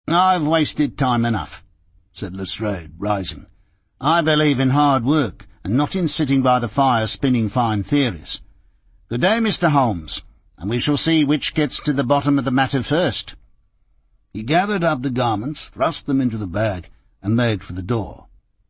"I've wasted time enough," said Lestrade, rising. "I believe in hard work, and not in sitting by the fire spinning fine theories. Good day, Mr. Holmes, and we shall see which gets to the bottom of the matter first." He gathered up the garments, thrust them into the bag, and made for the door.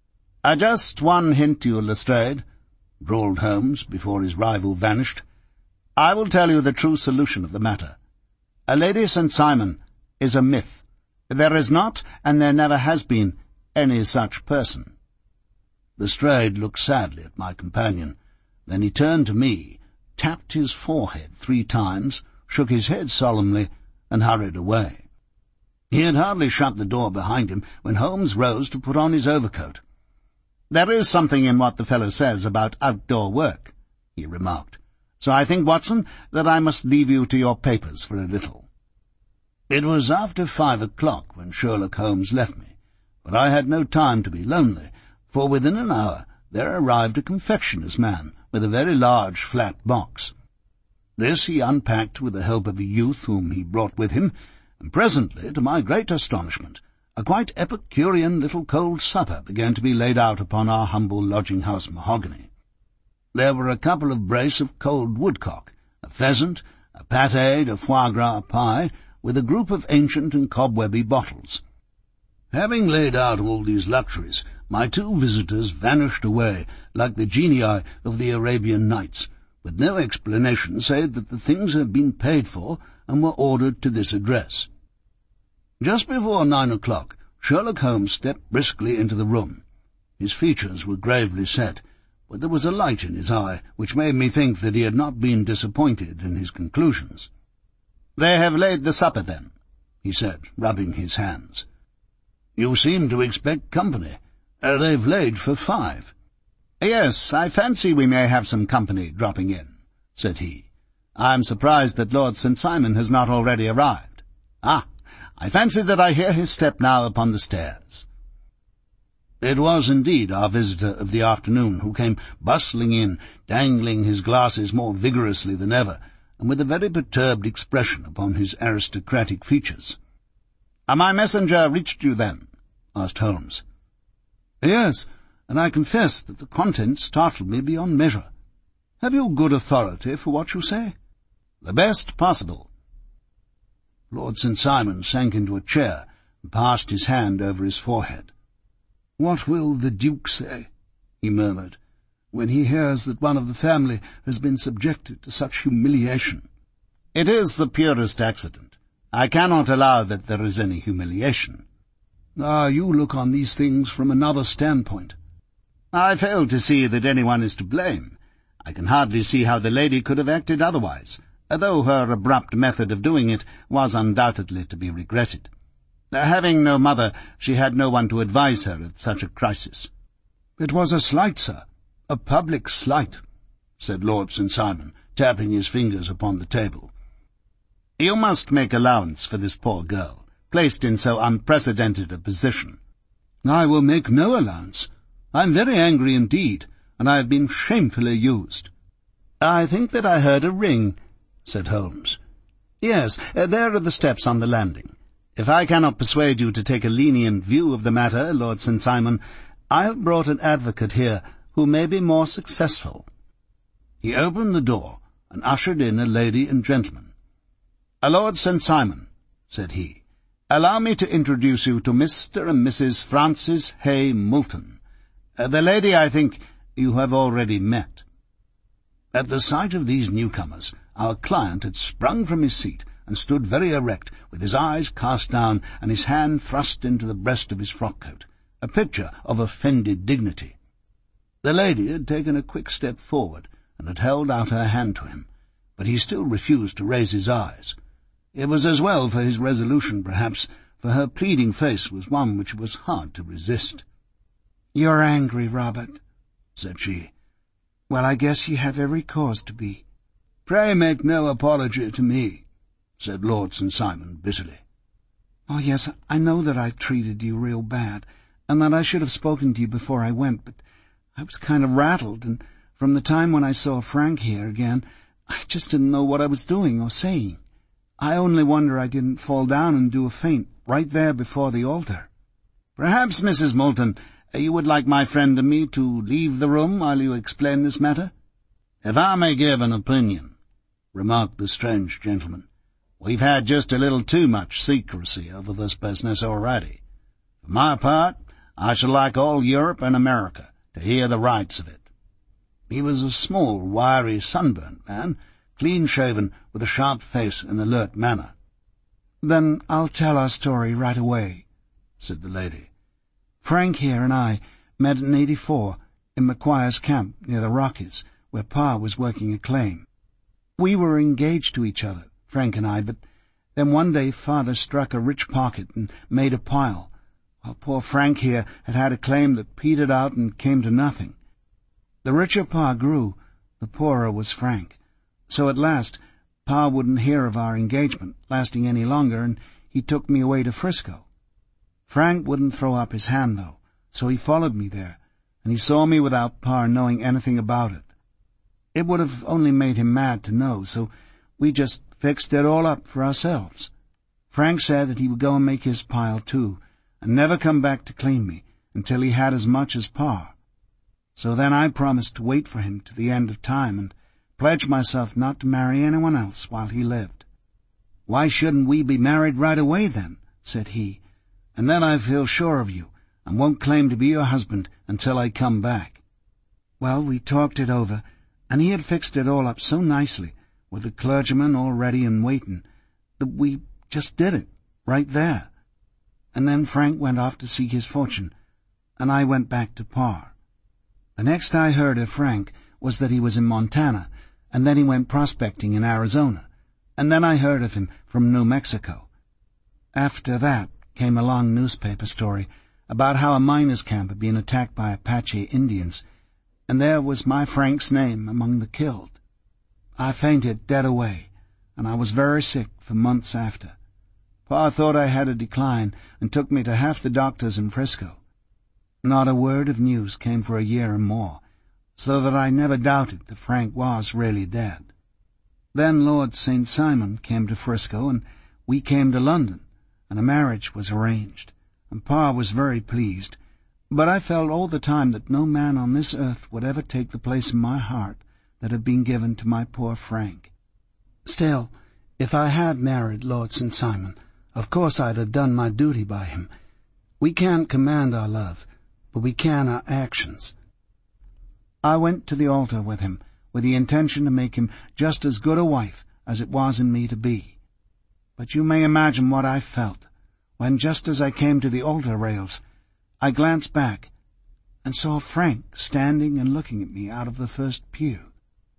"Just one hint to you, Lestrade," drawled Holmes, before his rival vanished. "I will tell you the true solution of the matter. Lady St. Simon is a myth. There is not, and there never has been, any such person." Lestrade looked sadly at my companion. Then he turned to me, tapped his forehead 3 times, shook his head solemnly, and hurried away. He had hardly shut the door behind him when Holmes rose to put on his overcoat. "There is something in what the fellow says about outdoor work," he remarked. "So I think, Watson, that I must leave you to your papers for a little." It was after 5 o'clock when Sherlock Holmes left me, but I had no time to be lonely, for within an hour there arrived a confectioner's man with a very large flat box. This he unpacked with the help of a youth whom he brought with him, and presently, to my great astonishment, a quite Epicurean little cold supper began to be laid out upon our humble lodging-house mahogany. There were a couple of brace of cold woodcock, a pheasant, a pâté de foie gras pie, with a group of ancient and cobwebby bottles. Having laid out all these luxuries, my 2 visitors vanished away like the genii of the Arabian Nights, with no explanation save that the things had been paid for and were ordered to this address. Just before 9 o'clock, Sherlock Holmes stepped briskly into the room. His features were gravely set, but there was a light in his eye which made me think that he had not been disappointed in his conclusions. "They have laid the supper, then?" he said, rubbing his hands. "You seem to expect company. They've laid for 5. "Yes, I fancy we may have some company dropping in," said he. "I am surprised that Lord St. Simon has not already arrived. Ah, I fancy that I hear his step now upon the stairs." It was indeed our visitor of the afternoon who came bustling in, dangling his glasses more vigorously than ever, and with a very perturbed expression upon his aristocratic features. "My messenger reached you, then?" asked Holmes. "Yes, and I confess that the contents startled me beyond measure. Have you good authority for what you say?" "The best possible." Lord St. Simon sank into a chair and passed his hand over his forehead. "What will the Duke say," he murmured, "when he hears that one of the family has been subjected to such humiliation?" "It is the purest accident. I cannot allow that there is any humiliation." "You look on these things from another standpoint." "I fail to see that anyone is to blame. I can hardly see how the lady could have acted otherwise, though her abrupt method of doing it was undoubtedly to be regretted. Having no mother, she had no one to advise her at such a crisis." "It was a slight, sir, a public slight," said Lord St. Simon, tapping his fingers upon the table. "You must make allowance for this poor girl, placed in so unprecedented a position." "I will make no allowance. I am very angry indeed, and I have been shamefully used." "I think that I heard a ring," said Holmes. "Yes, there are the steps on the landing. If I cannot persuade you to take a lenient view of the matter, Lord St. Simon, I have brought an advocate here who may be more successful." He opened the door and ushered in a lady and gentleman. "Lord St. Simon," said he, "allow me to introduce you to Mr. and Mrs. Francis Hay Moulton. The lady, I think, you have already met." At the sight of these newcomers, our client had sprung from his seat and stood very erect, with his eyes cast down and his hand thrust into the breast of his frock-coat, a picture of offended dignity. The lady had taken a quick step forward and had held out her hand to him, but he still refused to raise his eyes. It was as well for his resolution, perhaps, for her pleading face was one which it was hard to resist. "You're angry, Robert," said she. "Well, I guess you have every cause to be." "Pray make no apology to me," said Lord St. Simon bitterly. "Oh, yes, I know that I've treated you real bad, and that I should have spoken to you before I went, but I was kind of rattled, and from the time when I saw Frank here again, I just didn't know what I was doing or saying. I only wonder I didn't fall down and do a faint right there before the altar. Perhaps, Mrs. Moulton, you would like my friend and me to leave the room while you explain this matter? If I may give an opinion, remarked the strange gentleman, we've had just a little too much secrecy over this business already. For my part, I should like all Europe and America to hear the rights of it. He was a small, wiry, sunburnt man, clean-shaven, with a sharp face and alert manner. "Then I'll tell our story right away," said the lady. "Frank here and I met in '84 in McQuire's camp near the Rockies, where Pa was working a claim. We were engaged to each other, Frank and I, but then one day Father struck a rich pocket and made a pile, while poor Frank here had a claim that petered out and came to nothing. The richer Pa grew, the poorer was Frank. So at last Pa wouldn't hear of our engagement lasting any longer, and he took me away to Frisco. Frank wouldn't throw up his hand, though, so he followed me there, and he saw me without Pa knowing anything about it. It would have only made him mad to know, so we just fixed it all up for ourselves. Frank said that he would go and make his pile too, and never come back to claim me until he had as much as Pa. So then I promised to wait for him to the end of time and pledged myself not to marry anyone else while he lived. "Why shouldn't we be married right away then?" said he, "and then I feel sure of you and won't claim to be your husband until I come back." Well, we talked it over, and he had fixed it all up so nicely, with the clergyman all ready and waiting, that we just did it, right there. And then Frank went off to seek his fortune, and I went back to Pa. The next I heard of Frank was that he was in Montana, and then he went prospecting in Arizona, and then I heard of him from New Mexico. After that came a long newspaper story about how a miners' camp had been attacked by Apache Indians, and there was my Frank's name among the killed. I fainted dead away, and I was very sick for months after. Pa thought I had a decline and took me to half the doctors in Frisco. Not a word of news came for a year or more, so that I never doubted that Frank was really dead. Then Lord St. Simon came to Frisco, and we came to London, and a marriage was arranged, and Pa was very pleased, but I felt all the time that no man on this earth would ever take the place in my heart that had been given to my poor Frank. Still, if I had married Lord St. Simon, of course I'd have done my duty by him. We can't command our love, but we can our actions. I went to the altar with him, with the intention to make him just as good a wife as it was in me to be. But you may imagine what I felt, when just as I came to the altar rails, I glanced back and saw Frank standing and looking at me out of the first pew.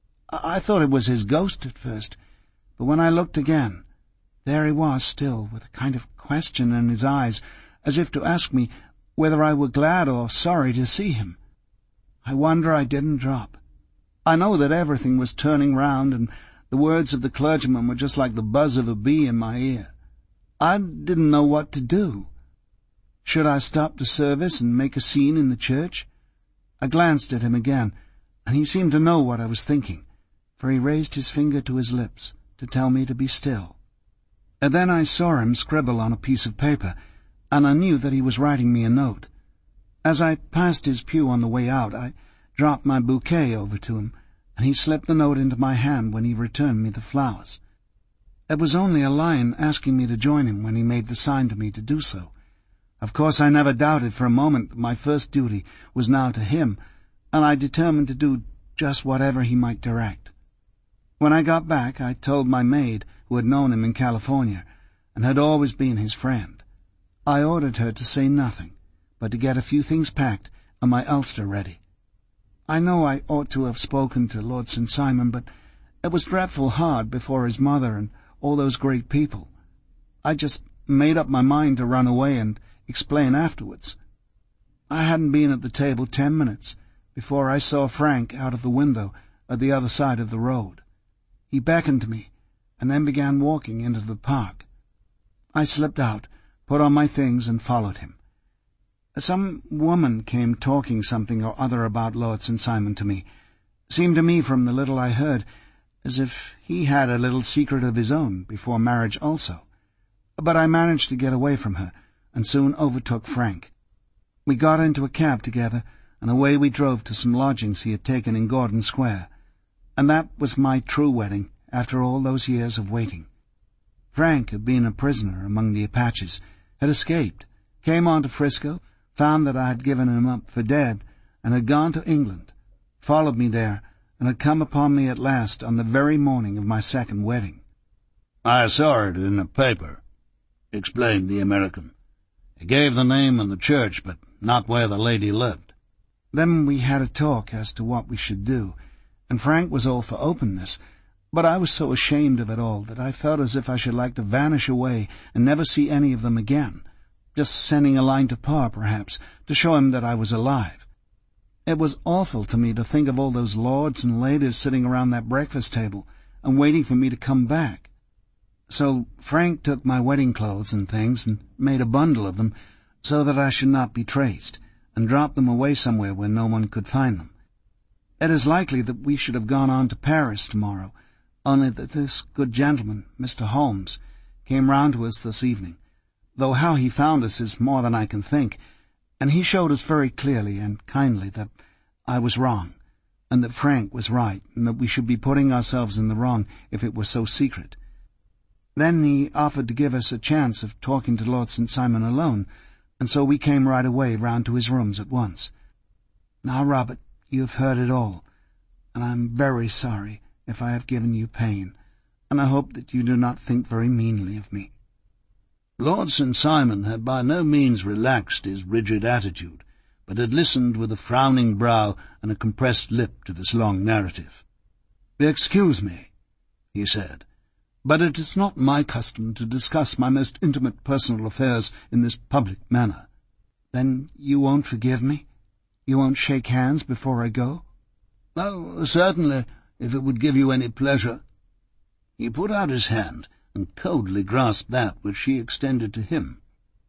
I thought it was his ghost at first, but when I looked again, there he was still, with a kind of question in his eyes, as if to ask me whether I were glad or sorry to see him. I wonder I didn't drop. I know that everything was turning round, and the words of the clergyman were just like the buzz of a bee in my ear. I didn't know what to do. Should I stop the service and make a scene in the church? I glanced at him again, and he seemed to know what I was thinking, for he raised his finger to his lips to tell me to be still. And then I saw him scribble on a piece of paper, and I knew that he was writing me a note. As I passed his pew on the way out, I dropped my bouquet over to him, and he slipped the note into my hand when he returned me the flowers. It was only a line asking me to join him when he made the sign to me to do so. Of course, I never doubted for a moment that my first duty was now to him, and I determined to do just whatever he might direct. When I got back, I told my maid, who had known him in California, and had always been his friend. I ordered her to say nothing, but to get a few things packed and my ulster ready. I know I ought to have spoken to Lord St. Simon, but it was dreadful hard before his mother and all those great people. I just made up my mind to run away and explain afterwards. I hadn't been at the table 10 minutes before I saw Frank out of the window at the other side of the road. He beckoned to me, and then began walking into the park. I slipped out, put on my things, and followed him. Some woman came talking something or other about Lord St. Simon to me. Seemed to me, from the little I heard, as if he had a little secret of his own before marriage also. but I managed to get away from her, and soon overtook Frank. We got into a cab together, and away we drove to some lodgings he had taken in Gordon Square. And that was my true wedding, after all those years of waiting. Frank had been a prisoner among the Apaches, had escaped, came on to Frisco, found that I had given him up for dead, and had gone to England, followed me there, and had come upon me at last on the very morning of my second wedding. "I saw it in a paper," explained the American. "It gave the name and the church, but not where the lady lived." Then we had a talk as to what we should do, and Frank was all for openness, but I was so ashamed of it all that I felt as if I should like to vanish away and never see any of them again, just sending a line to Pa, perhaps, to show him that I was alive. It was awful to me to think of all those lords and ladies sitting around that breakfast table and waiting for me to come back. So Frank took my wedding clothes and things and made a bundle of them so that I should not be traced, and dropped them away somewhere where no one could find them. It is likely that we should have gone on to Paris tomorrow, only that this good gentleman, Mr. Holmes, came round to us this evening, though how he found us is more than I can think, and he showed us very clearly and kindly that I was wrong, and that Frank was right, and that we should be putting ourselves in the wrong if it were so secret. Then he offered to give us a chance of talking to Lord St. Simon alone, and so we came right away round to his rooms at once. Now, Robert, you have heard it all, and I am very sorry if I have given you pain, and I hope that you do not think very meanly of me." Lord St. Simon had by no means relaxed his rigid attitude, but had listened with a frowning brow and a compressed lip to this long narrative. "Excuse me," he said, "but it is not my custom to discuss my most intimate personal affairs in this public manner." "Then you won't forgive me? You won't shake hands before I go?" "Oh, certainly, if it would give you any pleasure." He put out his hand and coldly grasped that which she extended to him.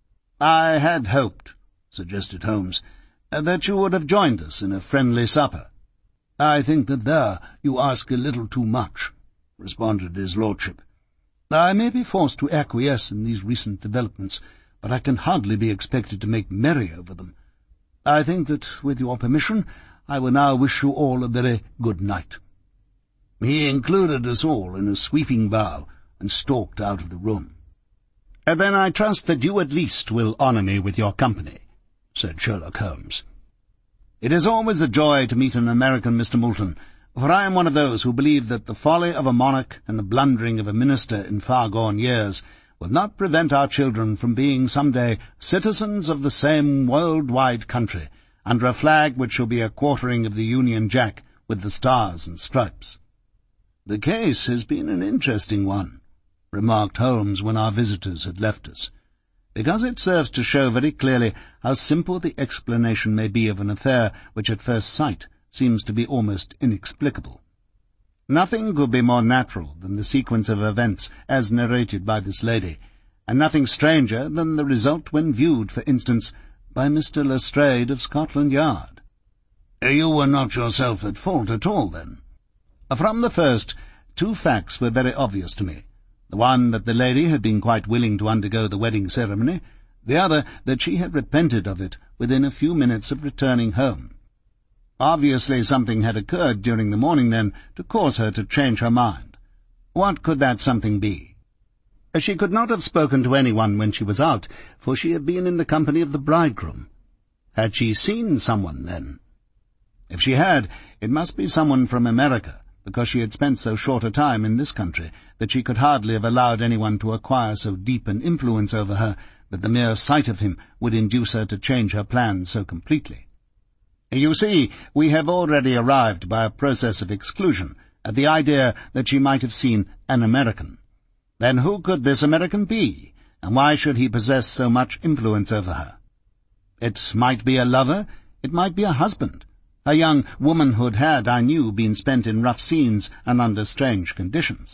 "I had hoped," suggested Holmes, "that you would have joined us in a friendly supper." "I think that there you ask a little too much," responded his lordship. "I may be forced to acquiesce in these recent developments, but I can hardly be expected to make merry over them. I think that, with your permission, I will now wish you all a very good night." He included us all in a sweeping bow and stalked out of the room. "Then I trust that you at least will honour me with your company," said Sherlock Holmes. "It is always a joy to meet an American, Mr. Moulton, for I am one of those who believe that the folly of a monarch and the blundering of a minister in far-gone years will not prevent our children from being some day citizens of the same world-wide country, under a flag which shall be a quartering of the Union Jack with the stars and stripes." "The case has been an interesting one," remarked Holmes when our visitors had left us, "because it serves to show very clearly how simple the explanation may be of an affair which at first sight seems to be almost inexplicable. Nothing could be more natural than the sequence of events as narrated by this lady, and nothing stranger than the result when viewed, for instance, by Mr. Lestrade of Scotland Yard." "You were not yourself at fault at all, then?" "From the first, two facts were very obvious to me. The one, that the lady had been quite willing to undergo the wedding ceremony, the other, that she had repented of it within a few minutes of returning home. Obviously something had occurred during the morning, then, to cause her to change her mind. What could that something be? She could not have spoken to anyone when she was out, for she had been in the company of the bridegroom. Had she seen someone, then? If she had, it must be someone from America, because she had spent so short a time in this country that she could hardly have allowed anyone to acquire so deep an influence over her that the mere sight of him would induce her to change her plans so completely. You see, we have already arrived by a process of exclusion at the idea that she might have seen an American. Then who could this American be, and why should he possess so much influence over her? It might be a lover, it might be a husband. Her young womanhood had, I knew, been spent in rough scenes and under strange conditions.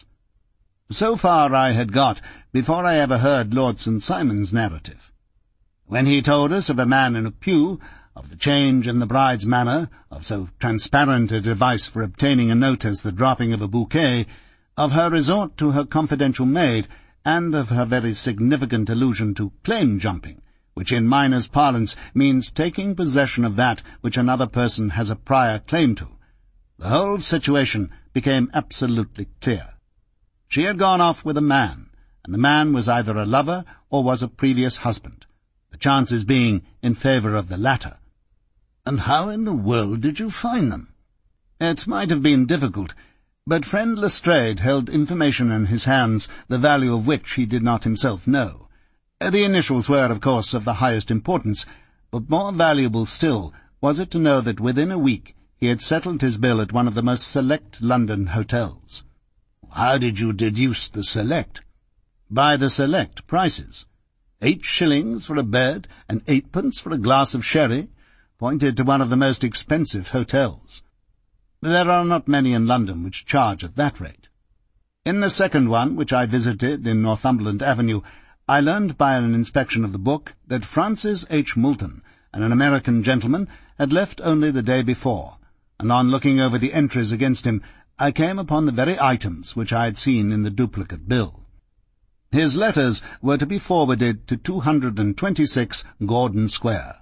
So far I had got before I ever heard Lord St. Simon's narrative. When he told us of a man in a pew, of the change in the bride's manner, of so transparent a device for obtaining a note as the dropping of a bouquet, of her resort to her confidential maid, and of her very significant allusion to claim-jumping, which in miners' parlance means taking possession of that which another person has a prior claim to, the whole situation became absolutely clear. She had gone off with a man, and the man was either a lover or was a previous husband, the chances being in favour of the latter. "And how in the world did you find them?" It might have been difficult, but friend Lestrade held information in his hands the value of which he did not himself know. The initials were, of course, of the highest importance, but more valuable still was it to know that within a week he had settled his bill at one of the most select London hotels. "How did you deduce the select?" "By the select prices. 8 shillings for a bed and 8pence for a glass of sherry, pointed to one of the most expensive hotels. There are not many in London which charge at that rate. In the second one, which I visited in Northumberland Avenue, I learned by an inspection of the book that Francis H. Moulton, an American gentleman, had left only the day before, and on looking over the entries against him, I came upon the very items which I had seen in the duplicate bill. His letters were to be forwarded to 226 Gordon Square.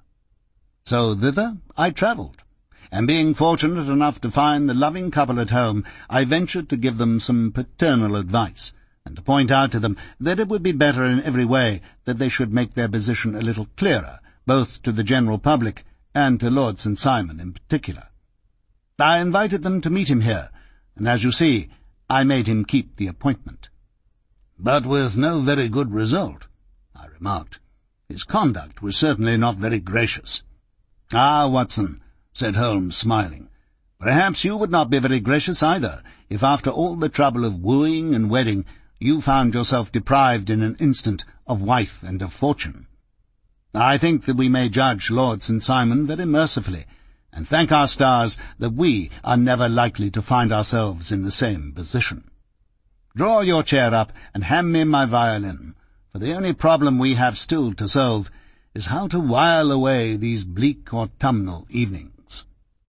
So thither I travelled, and being fortunate enough to find the loving couple at home, I ventured to give them some paternal advice, and to point out to them that it would be better in every way that they should make their position a little clearer, both to the general public and to Lord St. Simon in particular. I invited them to meet him here, and as you see, I made him keep the appointment." "But with no very good result," I remarked. "His conduct was certainly not very gracious." "Ah, Watson," said Holmes, smiling, "perhaps you would not be very gracious either, if after all the trouble of wooing and wedding you found yourself deprived in an instant of wife and of fortune. I think that we may judge Lord St. Simon very mercifully, and thank our stars that we are never likely to find ourselves in the same position. Draw your chair up and hand me my violin, for the only problem we have still to solve is how to while away these bleak autumnal evenings."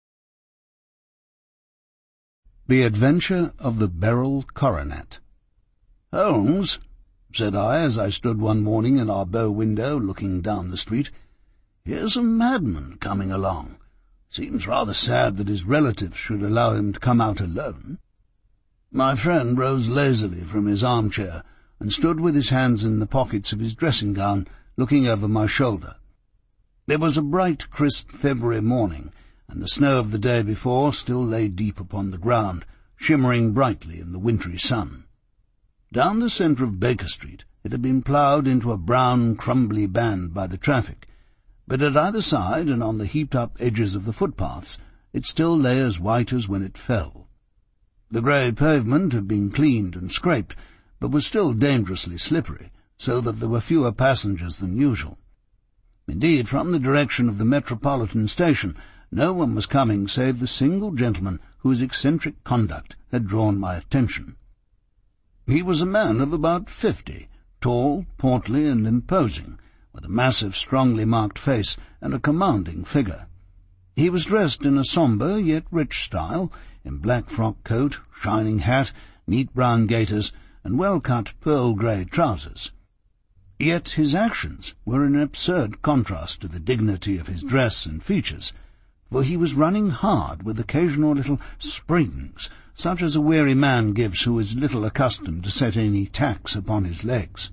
The Adventure of the Beryl Coronet. "Holmes," said I, as I stood one morning in our bow window looking down the street, "here's a madman coming along. Seems rather sad that his relatives should allow him to come out alone." My friend rose lazily from his armchair and stood with his hands in the pockets of his dressing-gown, looking over my shoulder. It was a bright, crisp February morning, and the snow of the day before still lay deep upon the ground, shimmering brightly in the wintry sun. Down the centre of Baker Street it had been ploughed into a brown, crumbly band by the traffic, but at either side and on the heaped-up edges of the footpaths it still lay as white as when it fell. The grey pavement had been cleaned and scraped, but was still dangerously slippery, so that there were fewer passengers than usual. Indeed, from the direction of the Metropolitan Station, no one was coming save the single gentleman whose eccentric conduct had drawn my attention. He was a man of about 50, tall, portly, and imposing, with a massive, strongly marked face and a commanding figure. He was dressed in a sombre yet rich style, in black frock coat, shining hat, neat brown gaiters, and well-cut pearl-grey trousers. Yet his actions were in absurd contrast to the dignity of his dress and features, for he was running hard with occasional little springs, such as a weary man gives who is little accustomed to set any tacks upon his legs.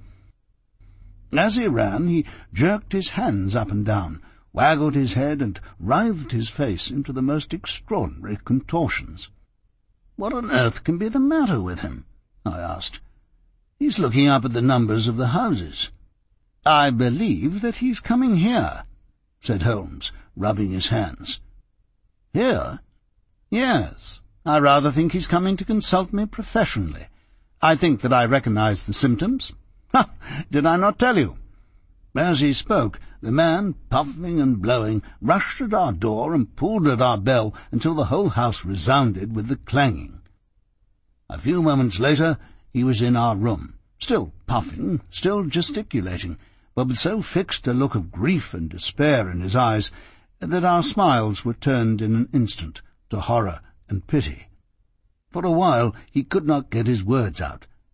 As he ran, he jerked his hands up and down, waggled his head, and writhed his face into the most extraordinary contortions. "What on earth can be the matter with him?" I asked. "He's looking up at the numbers of the houses." "I believe that he's coming here," said Holmes, rubbing his hands. "Here?" "Yes. I rather think he's coming to consult me professionally. I think that I recognize the symptoms. Ha! Did I not tell you?" As he spoke, the man, puffing and blowing, rushed at our door and pulled at our bell until the whole house resounded with the clanging. A few moments later he was in our room, still puffing, still gesticulating, but with so fixed a look of grief and despair in his eyes that our smiles were turned in an instant to horror and pity. For a while he could not get his words out,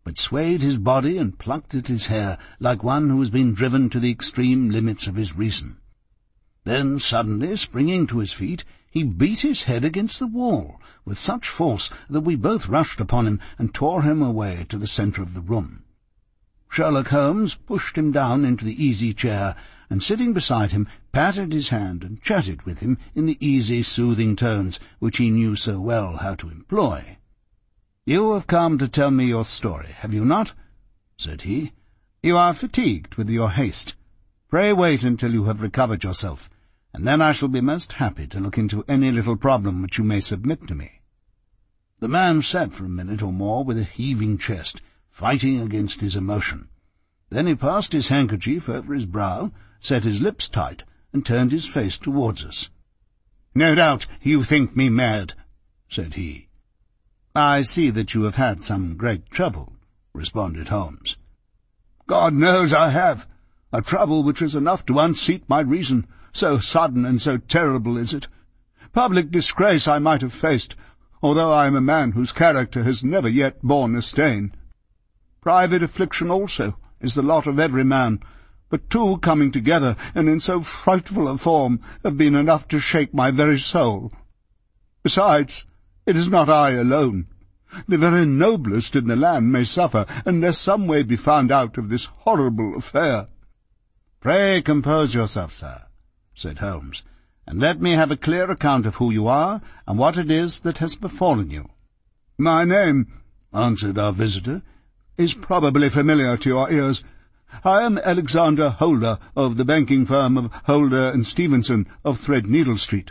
but swayed his body and plucked at his hair like one who has been driven to the extreme limits of his reason. Then, suddenly springing to his feet, he beat his head against the wall with such force that we both rushed upon him and tore him away to the centre of the room. Sherlock Holmes pushed him down into the easy-chair, and sitting beside him, patted his hand and chatted with him in the easy, soothing tones which he knew so well how to employ. "You have come to tell me your story, have you not?" said he. "You are fatigued with your haste. Pray wait until you have recovered yourself, and then I shall be most happy to look into any little problem which you may submit to me." The man sat for a minute or more with a heaving chest, fighting against his emotion. Then he passed his handkerchief over his brow, set his lips tight, and turned his face towards us. "No doubt you think me mad," said he. "I see that you have had some great trouble," responded Holmes. "God knows I have. A trouble which is enough to unseat my reason, so sudden and so terrible is it. Public disgrace I might have faced, although I am a man whose character has never yet borne a stain. Private affliction also is the lot of every man, but two coming together, and in so frightful a form, have been enough to shake my very soul. Besides, it is not I alone. The very noblest in the land may suffer, unless some way be found out of this horrible affair." "Pray compose yourself, sir," said Holmes, "and let me have a clear account of who you are, and what it is that has befallen you." "My name," answered our visitor, "is probably familiar to your ears. I am Alexander Holder, of the banking firm of Holder and Stevenson, of Threadneedle Street."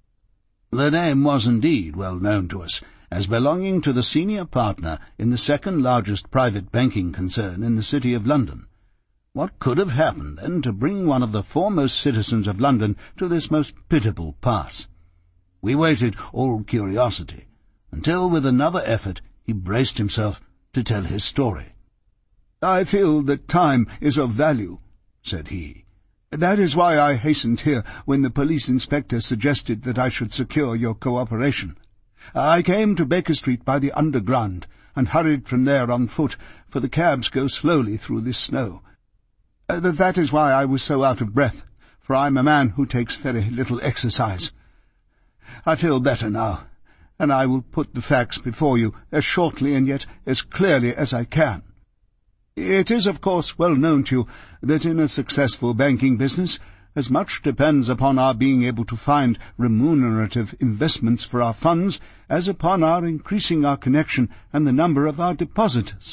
The name was indeed well known to us, as belonging to the senior partner in the second-largest private banking concern in the City of London. What could have happened, then, to bring one of the foremost citizens of London to this most pitiable pass? We waited, all curiosity, until, with another effort, he braced himself to tell his story. "I feel that time is of value," said he. "That is why I hastened here when the police inspector suggested that I should secure your cooperation. I came to Baker Street by the Underground, and hurried from there on foot, for the cabs go slowly through this snow. That is why I was so out of breath, for I am a man who takes very little exercise. I feel better now, and I will put the facts before you as shortly and yet as clearly as I can. It is, of course, well known to you that in a successful banking business, as much depends upon our being able to find remunerative investments for our funds as upon our increasing our connection and the number of our depositors.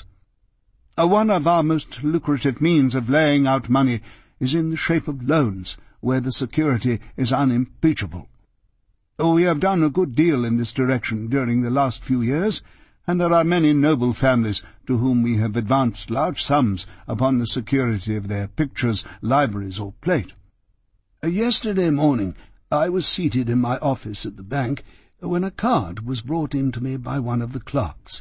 One of our most lucrative means of laying out money is in the shape of loans, where the security is unimpeachable. We have done a good deal in this direction during the last few years, and there are many noble families to whom we have advanced large sums upon the security of their pictures, libraries, or plate. Yesterday morning I was seated in my office at the bank when a card was brought in to me by one of the clerks.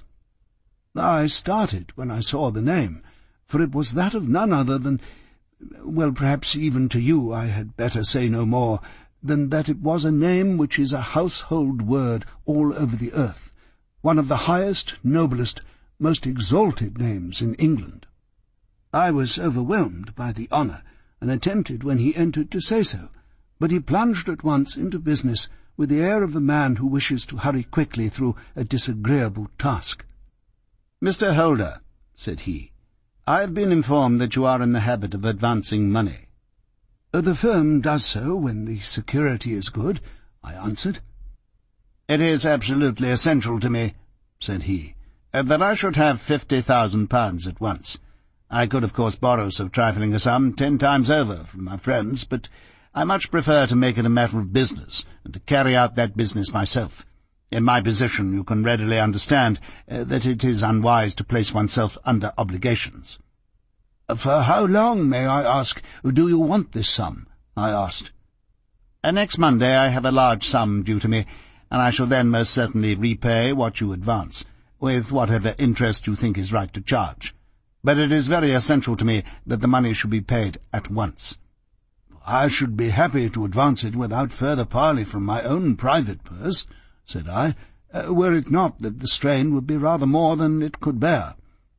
I started when I saw the name, for it was that of none other than— well, perhaps even to you I had better say no more than that it was a name which is a household word all over the earth, one of the highest, noblest, most exalted names in England. I was overwhelmed by the honour, and attempted when he entered to say so, but he plunged at once into business with the air of a man who wishes to hurry quickly through a disagreeable task. "Mr. Holder," said he, "I have been informed that you are in the habit of advancing money." "The firm does so when the security is good," I answered. "It is absolutely essential to me," said he, "that I should have £50,000 at once. I could, of course, borrow so trifling a sum 10 times over from my friends, but I much prefer to make it a matter of business, and to carry out that business myself. In my position you can readily understand that it is unwise to place oneself under obligations." "For how long, may I ask, do you want this sum?" I asked. "Next Monday I have a large sum due to me, and I shall then most certainly repay what you advance, with whatever interest you think is right to charge. But it is very essential to me that the money should be paid at once." "I should be happy to advance it without further parley from my own private purse," said I, "were it not that the strain would be rather more than it could bear.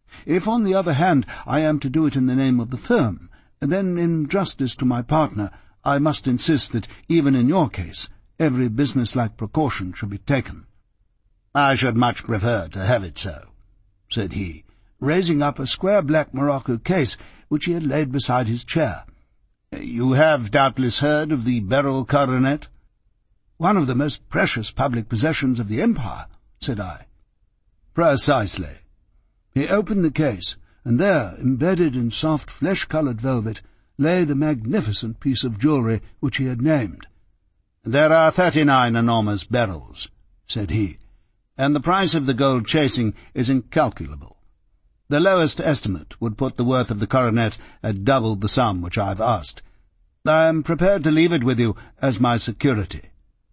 If, on the other hand, I am to do it in the name of the firm, then in justice to my partner I must insist that, even in your case, every businesslike precaution should be taken." "I should much prefer to have it so," said he, raising up a square black morocco case which he had laid beside his chair. "You have doubtless heard of the Beryl coronet?" "One of the most precious public possessions of the Empire," said I. "Precisely." He opened the case, and there, embedded in soft flesh-coloured velvet, lay the magnificent piece of jewellery which he had named. "There are 39 enormous beryls," said he, "and the price of the gold chasing is incalculable. The lowest estimate would put the worth of the coronet at double the sum which I have asked. I am prepared to leave it with you as my security."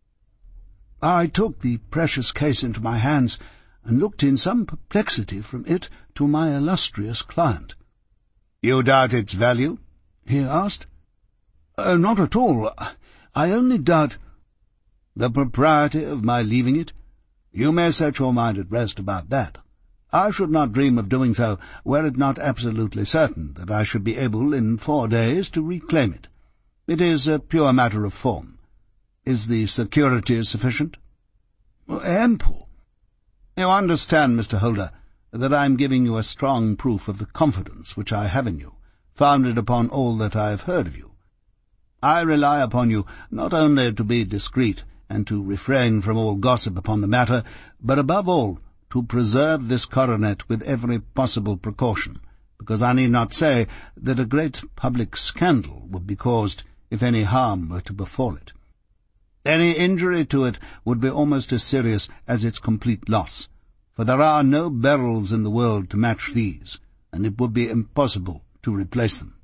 I took the precious case into my hands and looked in some perplexity from it to my illustrious client. "You doubt its value?" he asked. "Not at all. I only doubt—" "The propriety of my leaving it? You may set your mind at rest about that. I should not dream of doing so were it not absolutely certain that I should be able in 4 days to reclaim it. It is a pure matter of form. Is the security sufficient?" "Ample." "You understand, Mr. Holder, that I am giving you a strong proof of the confidence which I have in you, founded upon all that I have heard of you. I rely upon you not only to be discreet and to refrain from all gossip upon the matter, but above all to preserve this coronet with every possible precaution, because I need not say that a great public scandal would be caused if any harm were to befall it. Any injury to it would be almost as serious as its complete loss, for there are no beryls in the world to match these, and it would be impossible to replace them.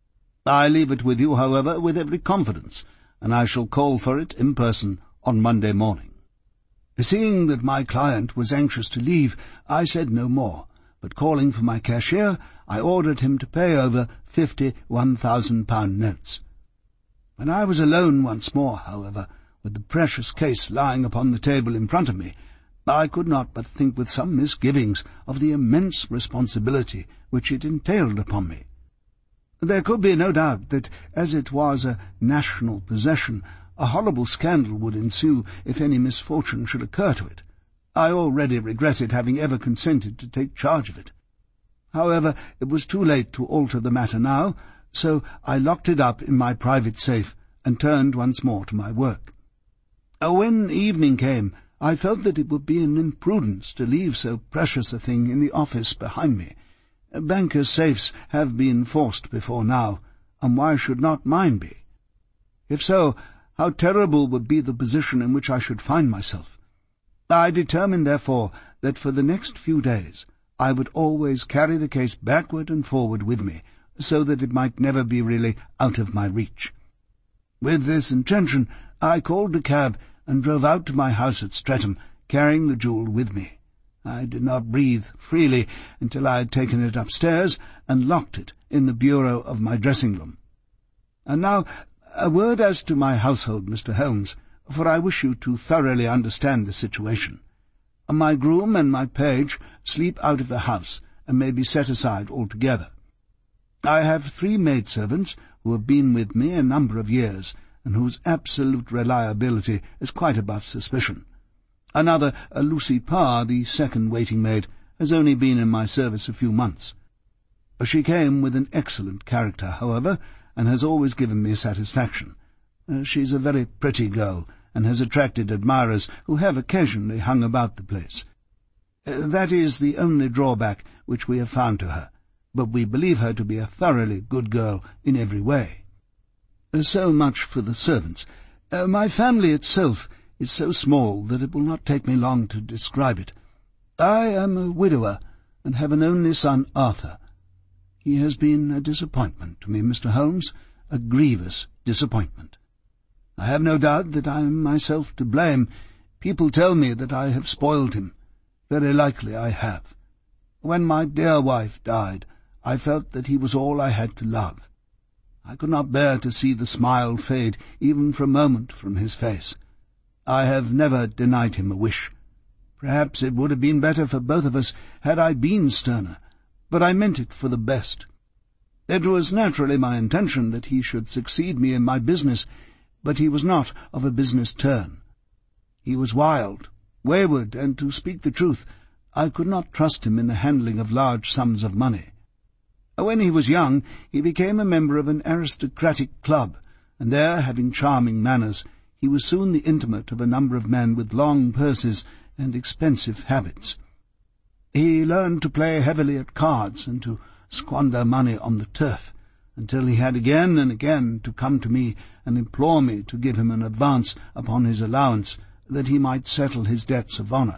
I leave it with you, however, with every confidence, and I shall call for it in person on Monday morning." Seeing that my client was anxious to leave, I said no more, but calling for my cashier, I ordered him to pay over 50 £1,000 notes. When I was alone once more, however, with the precious case lying upon the table in front of me, I could not but think with some misgivings of the immense responsibility which it entailed upon me. There could be no doubt that, as it was a national possession, a horrible scandal would ensue if any misfortune should occur to it. I already regretted having ever consented to take charge of it. However, it was too late to alter the matter now, so I locked it up in my private safe and turned once more to my work. When evening came, I felt that it would be an imprudence to leave so precious a thing in the office behind me. Bankers' safes have been forced before now, and why should not mine be? If so, how terrible would be the position in which I should find myself. I determined, therefore, that for the next few days I would always carry the case backward and forward with me, so that it might never be really out of my reach. With this intention, I called a cab and drove out to my house at Streatham, carrying the jewel with me. I did not breathe freely until I had taken it upstairs and locked it in the bureau of my dressing-room. And now, a word as to my household, Mr. Holmes, for I wish you to thoroughly understand the situation. My groom and my page sleep out of the house, and may be set aside altogether. I have 3 maidservants who have been with me a number of years, and whose absolute reliability is quite above suspicion. Another, Lucy Parr, the second waiting-maid, has only been in my service a few months. She came with an excellent character, however, and has always given me satisfaction. She's a very pretty girl, and has attracted admirers who have occasionally hung about the place. That is the only drawback which we have found to her, but we believe her to be a thoroughly good girl in every way. So much for the servants. My family itself is so small that it will not take me long to describe it. I am a widower, and have an only son, Arthur. He has been a disappointment to me, Mr. Holmes, a grievous disappointment. I have no doubt that I am myself to blame. People tell me that I have spoiled him. Very likely I have. When my dear wife died, I felt that he was all I had to love. I could not bear to see the smile fade even for a moment from his face. I have never denied him a wish. Perhaps it would have been better for both of us had I been sterner, but I meant it for the best. It was naturally my intention that he should succeed me in my business, but he was not of a business turn. He was wild, wayward, and, to speak the truth, I could not trust him in the handling of large sums of money. When he was young, he became a member of an aristocratic club, and there, having charming manners, he was soon the intimate of a number of men with long purses and expensive habits. He learned to play heavily at cards and to squander money on the turf, until he had again and again to come to me and implore me to give him an advance upon his allowance, that he might settle his debts of honour.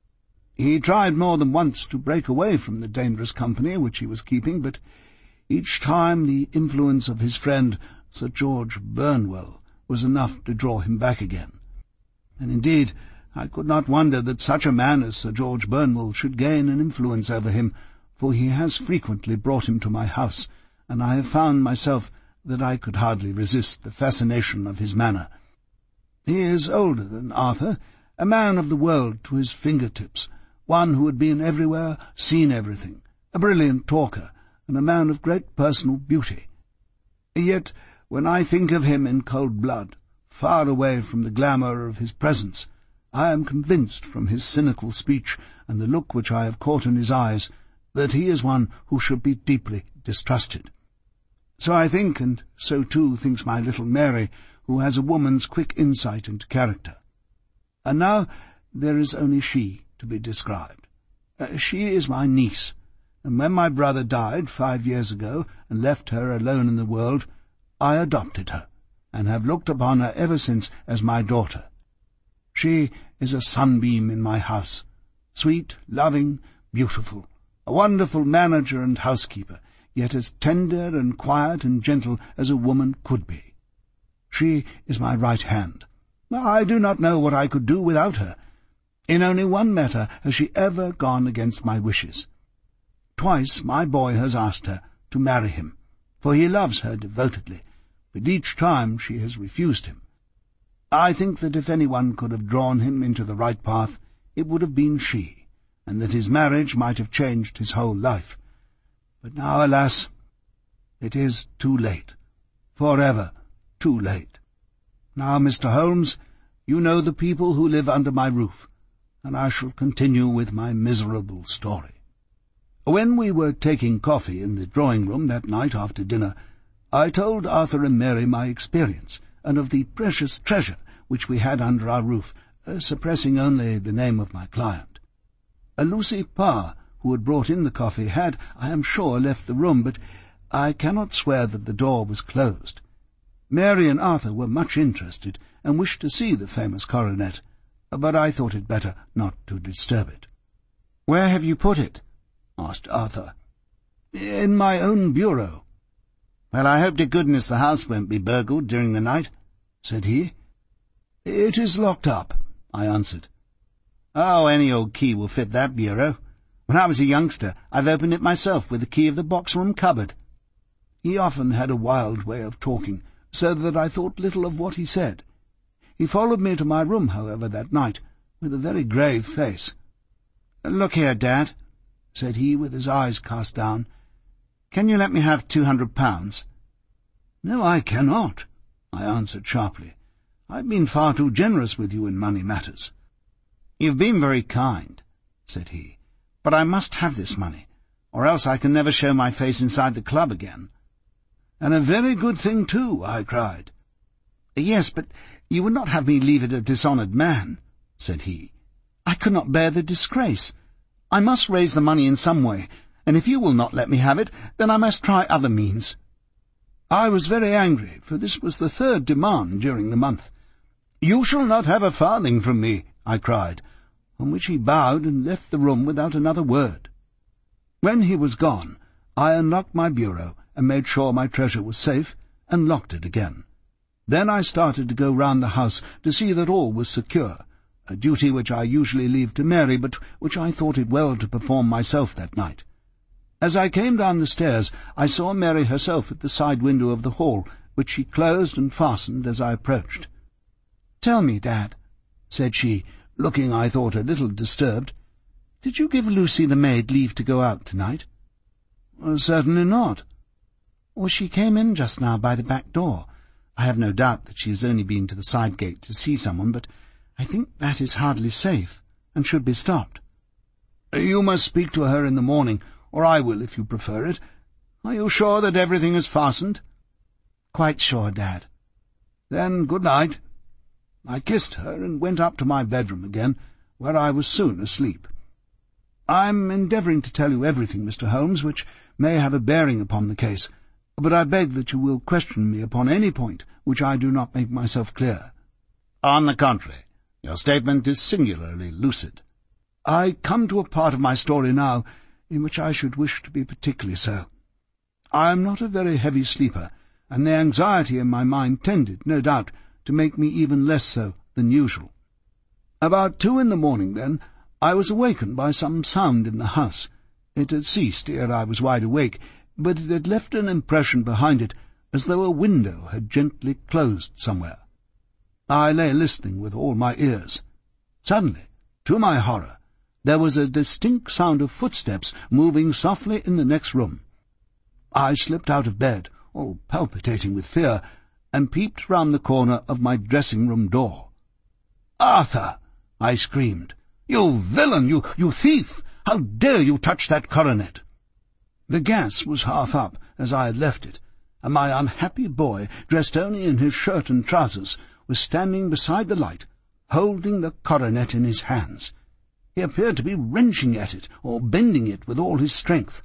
He tried more than once to break away from the dangerous company which he was keeping, but each time the influence of his friend Sir George Burnwell was enough to draw him back again. And indeed I could not wonder that such a man as Sir George Burnwell should gain an influence over him, for he has frequently brought him to my house, and I have found myself that I could hardly resist the fascination of his manner. He is older than Arthur, a man of the world to his fingertips, one who had been everywhere, seen everything, a brilliant talker, and a man of great personal beauty. Yet, when I think of him in cold blood, far away from the glamour of his presence, I am convinced from his cynical speech and the look which I have caught in his eyes that he is one who should be deeply distrusted. So I think, and so too thinks my little Mary, who has a woman's quick insight into character. And now there is only she to be described. She is my niece, and when my brother died 5 years ago and left her alone in the world, I adopted her, and have looked upon her ever since as my daughter. She is a sunbeam in my house, sweet, loving, beautiful, a wonderful manager and housekeeper, yet as tender and quiet and gentle as a woman could be. She is my right hand. I do not know what I could do without her. In only one matter has she ever gone against my wishes. Twice my boy has asked her to marry him, for he loves her devotedly, but each time she has refused him. I think that if anyone could have drawn him into the right path, it would have been she, and that his marriage might have changed his whole life. But now, alas, it is too late, forever too late. Now, Mr. Holmes, you know the people who live under my roof, and I shall continue with my miserable story. When we were taking coffee in the drawing-room that night after dinner, I told Arthur and Mary my experience, and of the precious treasure which we had under our roof, suppressing only the name of my client. Lucy Parr, who had brought in the coffee, had, I am sure, left the room, but I cannot swear that the door was closed. Mary and Arthur were much interested, and wished to see the famous coronet, but I thought it better not to disturb it. "Where have you put it?" asked Arthur. "In my own bureau." "Well, I hope to goodness the house won't be burgled during the night," said he. "It is locked up," I answered. "Oh, any old key will fit that bureau. When I was a youngster, I've opened it myself with the key of the box-room cupboard." He often had a wild way of talking, so that I thought little of what he said. He followed me to my room, however, that night, with a very grave face. "Look here, Dad," said he, with his eyes cast down. "Can you let me have £200? "No, I cannot," I answered sharply. "I've been far too generous with you in money matters." "You've been very kind," said he, "but I must have this money, or else I can never show my face inside the club again." "And a very good thing, too," I cried. "Yes, but you would not have me leave it a dishonoured man," said he. "I could not bear the disgrace. I must raise the money in some way, and if you will not let me have it, then I must try other means." I was very angry, for this was the third demand during the month. "You shall not have a farthing from me," I cried, on which he bowed and left the room without another word. When he was gone, I unlocked my bureau and made sure my treasure was safe, and locked it again. Then I started to go round the house to see that all was secure, a duty which I usually leave to Mary, but which I thought it well to perform myself that night. As I came down the stairs, I saw Mary herself at the side window of the hall, which she closed and fastened as I approached. "Tell me, Dad," said she, looking, I thought, a little disturbed, "did you give Lucy the maid leave to go out tonight?" Certainly not. Well, she came in just now by the back door. I have no doubt that she has only been to the side gate to see someone, but I think that is hardly safe, and should be stopped. You must speak to her in the morning, or I will, if you prefer it. Are you sure that everything is fastened? Quite sure, Dad. Then good night. I kissed her and went up to my bedroom again, where I was soon asleep. I'm endeavouring to tell you everything, Mr. Holmes, which may have a bearing upon the case, but I beg that you will question me upon any point which I do not make myself clear. On the contrary, your statement is singularly lucid. I come to a part of my story now in which I should wish to be particularly so. I am not a very heavy sleeper, and the anxiety in my mind tended, no doubt, to make me even less so than usual. About 2 in the morning, then, I was awakened by some sound in the house. It had ceased ere I was wide awake, but it had left an impression behind it as though a window had gently closed somewhere. I lay listening with all my ears. Suddenly, to my horror, there was a distinct sound of footsteps moving softly in the next room. I slipped out of bed, all palpitating with fear, and peeped round the corner of my dressing-room door. "Arthur!" I screamed. "You villain! You thief! How dare you touch that coronet?" The gas was half up, as I had left it, and my unhappy boy, dressed only in his shirt and trousers, was standing beside the light, holding the coronet in his hands. He appeared to be wrenching at it, or bending it with all his strength.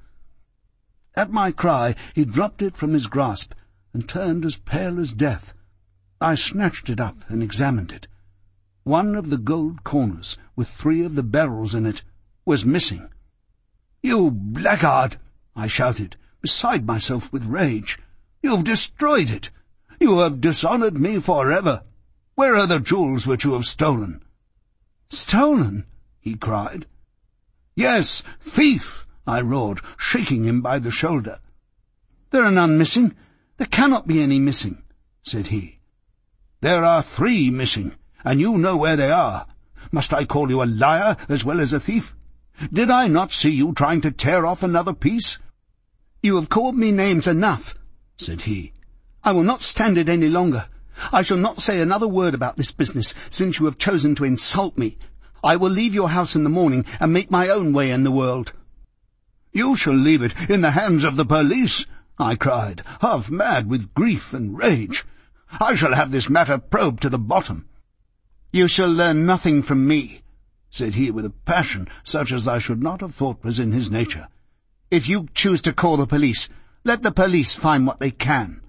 At my cry he dropped it from his grasp, and turned as pale as death. I snatched it up and examined it. One of the gold corners, with 3 of the beryls in it, was missing. "You blackguard!" I shouted, beside myself with rage. "You've destroyed it! You have dishonoured me forever! Where are the jewels which you have stolen?" "Stolen?" he cried. "Yes, thief!" I roared, shaking him by the shoulder. "There are none missing. There cannot be any missing," said he. "There are 3 missing, and you know where they are. Must I call you a liar as well as a thief? Did I not see you trying to tear off another piece?" "You have called me names enough," said he. "I will not stand it any longer. I shall not say another word about this business, since you have chosen to insult me. I will leave your house in the morning and make my own way in the world." "You shall leave it in the hands of the police," I cried, half mad with grief and rage. "I shall have this matter probed to the bottom." "You shall learn nothing from me," said he with a passion such as I should not have thought was in his nature. "If you choose to call the police, let the police find what they can."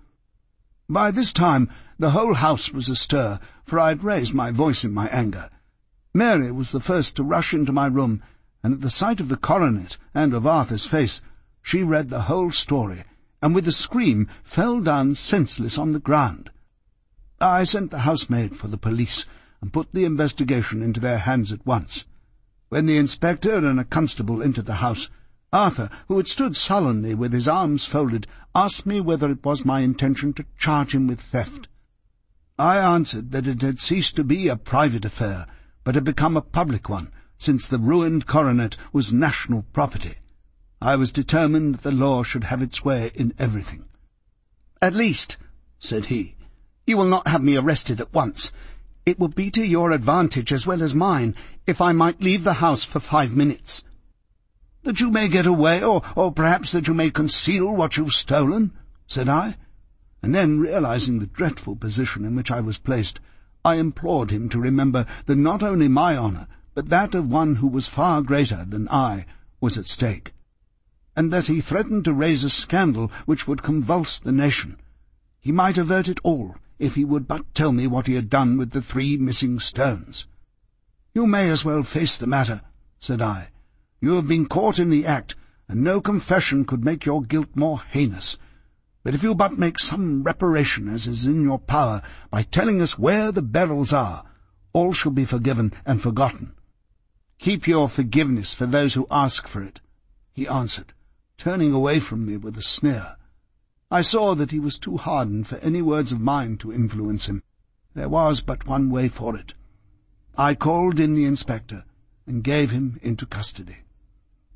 By this time the whole house was astir, for I had raised my voice in my anger. Mary was the first to rush into my room, and at the sight of the coronet and of Arthur's face, she read the whole story, and with a scream fell down senseless on the ground. I sent the housemaid for the police, and put the investigation into their hands at once. When the inspector and a constable entered the house, Arthur, who had stood sullenly with his arms folded, asked me whether it was my intention to charge him with theft. I answered that it had ceased to be a private affair, but had become a public one, since the ruined coronet was national property. I was determined that the law should have its way in everything. "At least," said he, "you will not have me arrested at once. It would be to your advantage as well as mine if I might leave the house for 5 minutes." "That you may get away, or perhaps that you may conceal what you've stolen?" said I, and then, realizing the dreadful position in which I was placed, I implored him to remember that not only my honour, but that of one who was far greater than I, was at stake, and that he threatened to raise a scandal which would convulse the nation. He might avert it all, if he would but tell me what he had done with the 3 missing stones. "You may as well face the matter," said I. "You have been caught in the act, and no confession could make your guilt more heinous. But if you but make some reparation as is in your power by telling us where the beryls are, all shall be forgiven and forgotten." "Keep your forgiveness for those who ask for it," he answered, turning away from me with a sneer. I saw that he was too hardened for any words of mine to influence him. There was but one way for it. I called in the inspector and gave him into custody.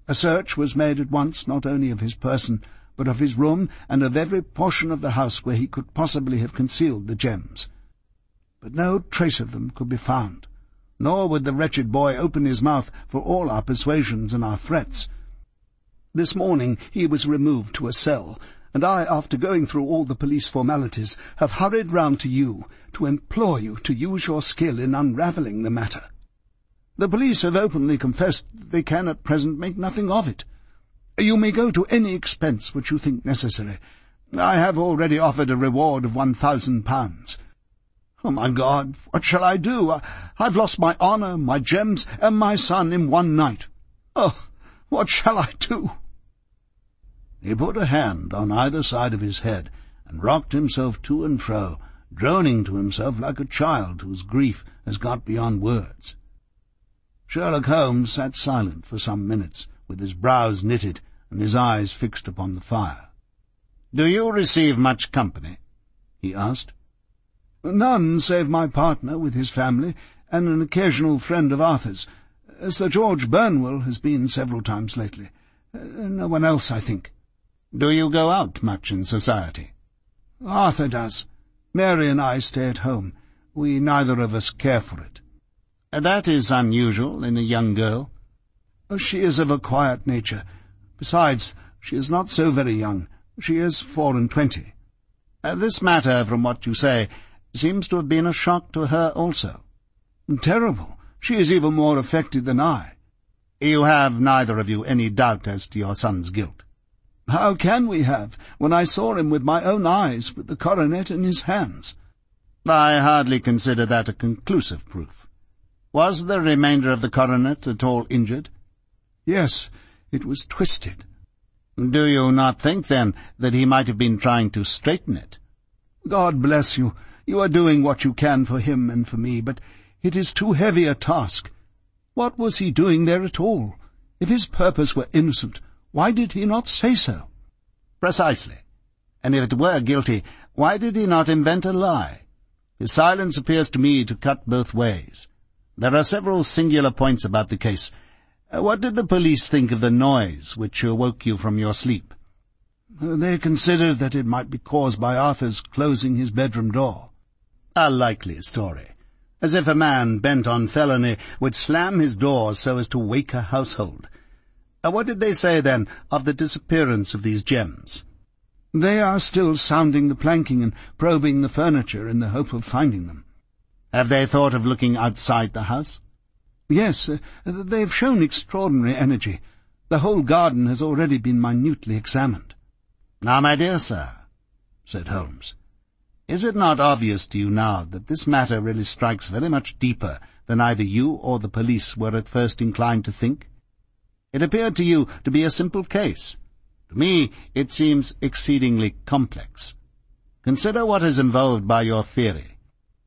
A search was made at once, not only of his person, but of his room and of every portion of the house where he could possibly have concealed the gems. But no trace of them could be found, nor would the wretched boy open his mouth for all our persuasions and our threats. This morning he was removed to a cell, and I, after going through all the police formalities, have hurried round to you to implore you to use your skill in unravelling the matter. The police have openly confessed that they can at present make nothing of it. You may go to any expense which you think necessary. I have already offered a reward of £1,000. Oh, my God, what shall I do? I've lost my honour, my gems, and my son in one night. Oh, what shall I do?" He put a hand on either side of his head and rocked himself to and fro, droning to himself like a child whose grief has got beyond words. Sherlock Holmes sat silent for some minutes, with his brows knitted and his eyes fixed upon the fire. "Do you receive much company?" he asked. "None save my partner with his family and an occasional friend of Arthur's. Sir George Burnwell has been several times lately. No one else, I think." "Do you go out much in society?" "Arthur does. Mary and I stay at home. We neither of us care for it." "That is unusual in a young girl." "She is of a quiet nature. Besides, she is not so very young. She is 24. This matter, from what you say, seems to have been a shock to her also." "Terrible. She is even more affected than I." "You have neither of you any doubt as to your son's guilt?" "How can we have, when I saw him with my own eyes, with the coronet in his hands?" "I hardly consider that a conclusive proof. Was the remainder of the coronet at all injured?" "Yes, it was twisted." "Do you not think, then, that he might have been trying to straighten it?" "God bless you. You are doing what you can for him and for me, but it is too heavy a task. What was he doing there at all? If his purpose were innocent, why did he not say so?" "Precisely. And if it were guilty, why did he not invent a lie? His silence appears to me to cut both ways. There are several singular points about the case. What did the police think of the noise which awoke you from your sleep?" "They considered that it might be caused by Arthur's closing his bedroom door." "A likely story. As if a man bent on felony would slam his door so as to wake a household. What did they say, then, of the disappearance of these gems?" "They are still sounding the planking and probing the furniture in the hope of finding them." "Have they thought of looking outside the house?" "Yes, they have shown extraordinary energy. The whole garden has already been minutely examined." "Now, my dear sir," said Holmes, "is it not obvious to you now that this matter really strikes very much deeper than either you or the police were at first inclined to think? It appeared to you to be a simple case. To me it seems exceedingly complex. Consider what is involved by your theory.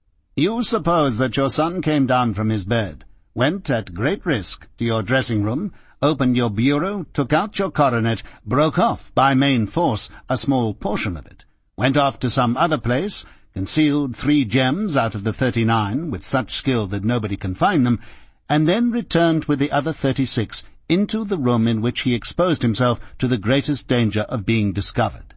You suppose that your son came down from his bed, went at great risk to your dressing-room, opened your bureau, took out your coronet, broke off by main force a small portion of it, went off to some other place, concealed 3 gems out of the 39 with such skill that nobody can find them, and then returned with the other 36 into the room in which he exposed himself to the greatest danger of being discovered.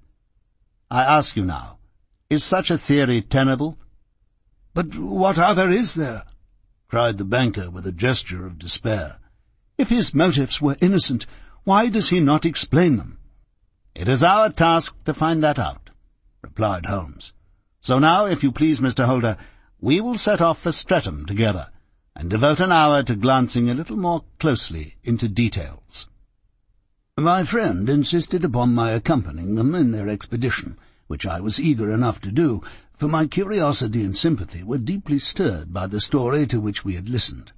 I ask you now, is such a theory tenable?" "But what other is there?" cried the banker with a gesture of despair. "If his motives were innocent, why does he not explain them?" "It is our task to find that out," replied Holmes. "So now, if you please, Mr. Holder, we will set off for Streatham together, and devote an hour to glancing a little more closely into details." My friend insisted upon my accompanying them in their expedition, which I was eager enough to do, for my curiosity and sympathy were deeply stirred by the story to which we had listened.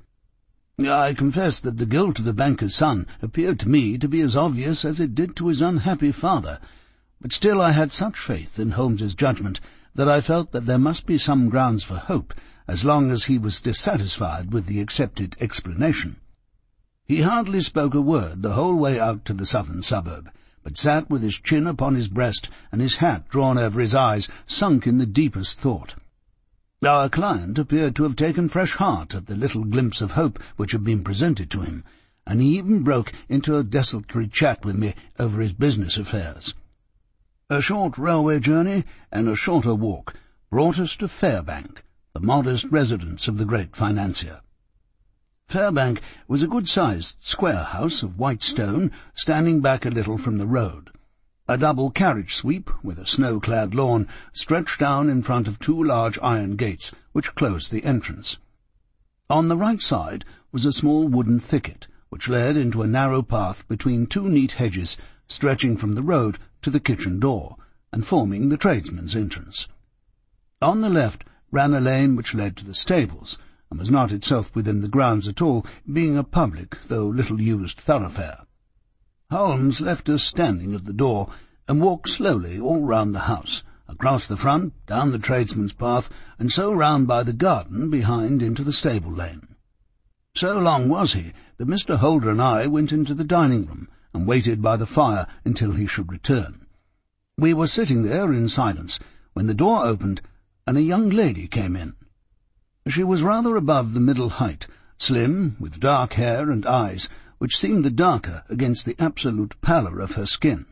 I confess that the guilt of the banker's son appeared to me to be as obvious as it did to his unhappy father, but still I had such faith in Holmes's judgment that I felt that there must be some grounds for hope, as long as he was dissatisfied with the accepted explanation. He hardly spoke a word the whole way out to the southern suburb, but sat with his chin upon his breast and his hat drawn over his eyes, sunk in the deepest thought. Our client appeared to have taken fresh heart at the little glimpse of hope which had been presented to him, and he even broke into a desultory chat with me over his business affairs. A short railway journey and a shorter walk brought us to Fairbank, the modest residence of the great financier. Fairbank was a good-sized square house of white stone standing back a little from the road. A double carriage sweep with a snow-clad lawn stretched down in front of two large iron gates which closed the entrance. On the right side was a small wooden thicket which led into a narrow path between two neat hedges stretching from the road to the kitchen door and forming the tradesman's entrance. On the left ran a lane which led to the stables, and was not itself within the grounds at all, being a public, though little-used thoroughfare. Holmes left us standing at the door, and walked slowly all round the house, across the front, down the tradesman's path, and so round by the garden behind into the stable lane. So long was he that Mr. Holder and I went into the dining-room, and waited by the fire until he should return. We were sitting there in silence, when the door opened, and a young lady came in. She was rather above the middle height, slim, with dark hair and eyes, which seemed the darker against the absolute pallor of her skin.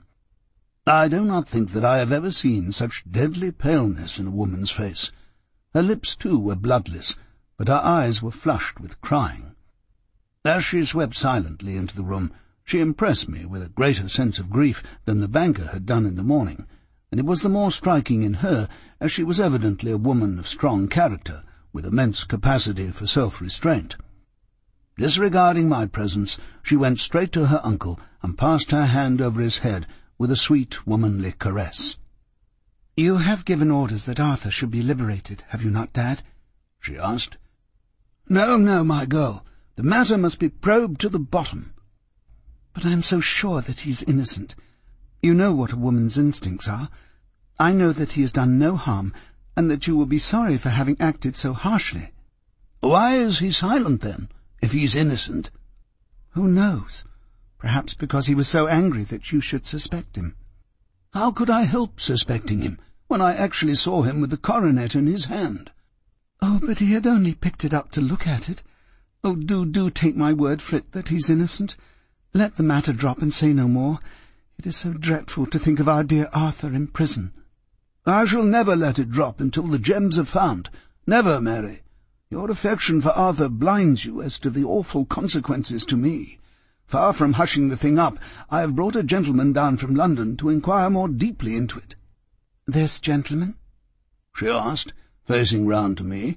I do not think that I have ever seen such deadly paleness in a woman's face. Her lips, too, were bloodless, but her eyes were flushed with crying. As she swept silently into the room, she impressed me with a greater sense of grief than the banker had done in the morning, and it was the more striking in her as she was evidently a woman of strong character, with immense capacity for self-restraint. Disregarding my presence, she went straight to her uncle and passed her hand over his head with a sweet, womanly caress. "You have given orders that Arthur should be liberated, have you not, Dad?" she asked. "No, no, my girl. The matter must be probed to the bottom." "But I am so sure that he is innocent. You know what a woman's instincts are. I know that he has done no harm, and that you will be sorry for having acted so harshly." "Why is he silent, then, if he's innocent?" "Who knows? Perhaps because he was so angry that you should suspect him." "How could I help suspecting him, when I actually saw him with the coronet in his hand?" "Oh, but he had only picked it up to look at it. Oh, do take my word for it that he's innocent. Let the matter drop and say no more. It is so dreadful to think of our dear Arthur in prison." "I shall never let it drop until the gems are found. Never, Mary. Your affection for Arthur blinds you as to the awful consequences to me. Far from hushing the thing up, I have brought a gentleman down from London to inquire more deeply into it." "This gentleman?" she asked, facing round to me.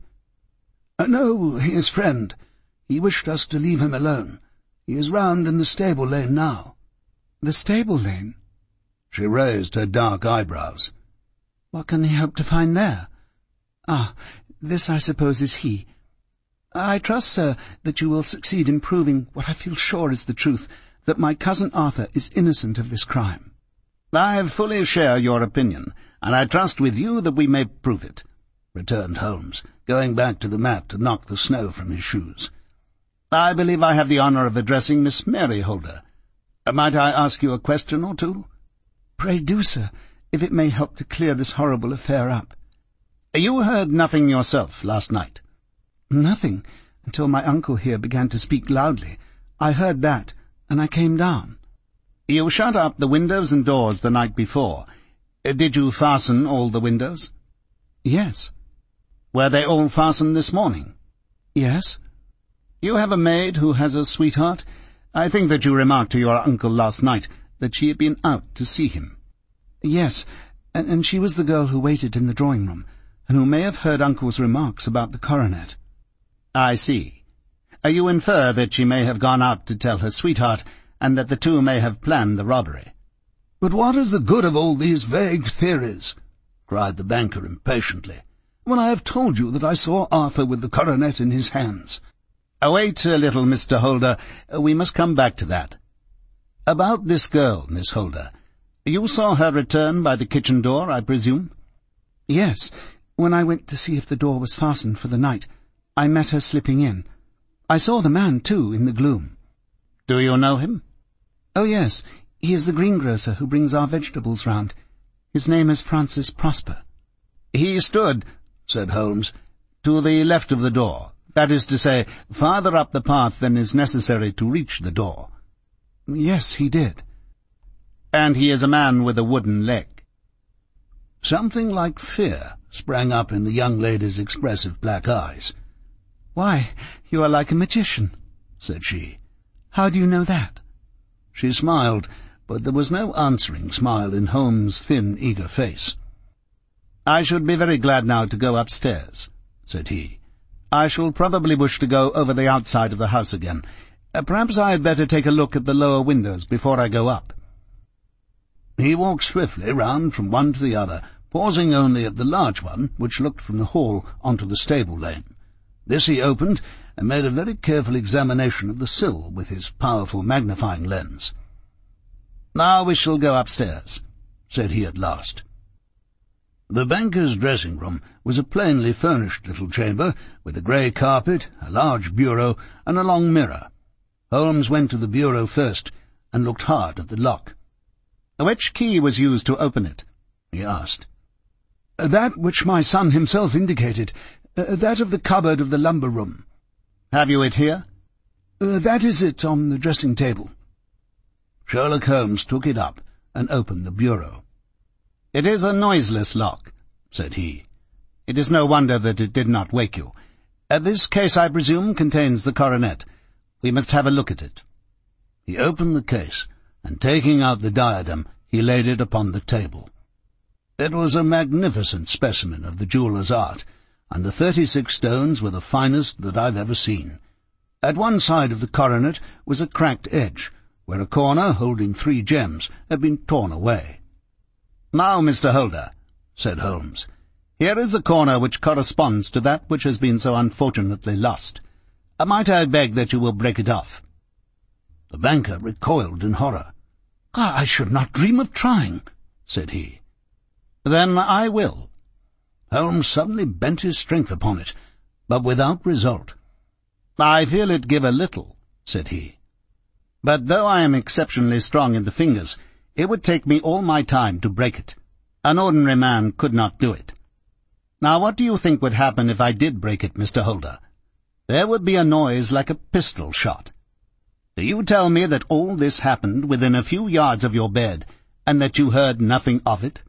"No, his friend. He wished us to leave him alone. He is round in the stable lane now." "The stable lane?" She raised her dark eyebrows. "What can he hope to find there? Ah, this, I suppose, is he. I trust, sir, that you will succeed in proving what I feel sure is the truth, that my cousin Arthur is innocent of this crime." "I fully share your opinion, and I trust with you that we may prove it," returned Holmes, going back to the mat to knock the snow from his shoes. "I believe I have the honour of addressing Miss Mary Holder. Might I ask you a question or two?" "Pray do, sir, if it may help to clear this horrible affair up." "You heard nothing yourself last night?" "Nothing, until my uncle here began to speak loudly. I heard that, and I came down." "You shut up the windows and doors the night before. Did you fasten all the windows?" "Yes." "Were they all fastened this morning?" "Yes." "You have a maid who has a sweetheart? I think that you remarked to your uncle last night that she had been out to see him." "Yes, and she was the girl who waited in the drawing-room, and who may have heard Uncle's remarks about the coronet." "I see. You infer that she may have gone out to tell her sweetheart, and that the two may have planned the robbery." "But what is the good of all these vague theories?" cried the banker impatiently, "when I have told you that I saw Arthur with the coronet in his hands." "Wait a little, Mr. Holder. We must come back to that. About this girl, Miss Holder. You saw her return by the kitchen door, I presume?" "Yes. When I went to see if the door was fastened for the night, I met her slipping in. I saw the man, too, in the gloom." "Do you know him?" "Oh, yes. He is the greengrocer who brings our vegetables round. His name is Francis Prosper." "He stood," said Holmes, "to the left of the door. That is to say, farther up the path than is necessary to reach the door. Yes, he did. And he is a man with a wooden leg. Something like fear sprang up in the young lady's expressive black eyes. "Why, you are like a magician," said she. "How do you know that?" She smiled, but there was no answering smile in Holmes' thin, eager face. "I should be very glad now to go upstairs," said he. "I shall probably wish to go over the outside of the house again. Perhaps I had better take a look at the lower windows before I go up." He walked swiftly round from one to the other, pausing only at the large one, which looked from the hall onto the stable lane. This he opened, and made a very careful examination of the sill with his powerful magnifying lens. "Now we shall go upstairs," said he at last. The banker's dressing-room was a plainly furnished little chamber, with a grey carpet, a large bureau, and a long mirror. Holmes went to the bureau first, and looked hard at the lock. "Which key was used to open it?" he asked. "That which my son himself indicated, that of the cupboard of the lumber room." "Have you it here?" "That is it, on the dressing-table." Sherlock Holmes took it up and opened the bureau. "It is a noiseless lock," said he. "It is no wonder that it did not wake you. This case, I presume, contains the coronet. We must have a look at it." He opened the case, and taking out the diadem, he laid it upon the table. It was a magnificent specimen of the jeweller's art, and the 36 stones were the finest that I've ever seen. At one side of the coronet was a cracked edge, where a corner holding 3 gems had been torn away. "Now, Mr. Holder," said Holmes, "here is a corner which corresponds to that which has been so unfortunately lost. Might I beg that you will break it off?" The banker recoiled in horror. "I should not dream of trying," said he. "Then I will." Holmes suddenly bent his strength upon it, but without result. "I feel it give a little," said he. "But though I am exceptionally strong in the fingers, it would take me all my time to break it. An ordinary man could not do it. Now what do you think would happen if I did break it, Mr. Holder? There would be a noise like a pistol shot. Do you tell me that all this happened within a few yards of your bed, and that you heard nothing of it?"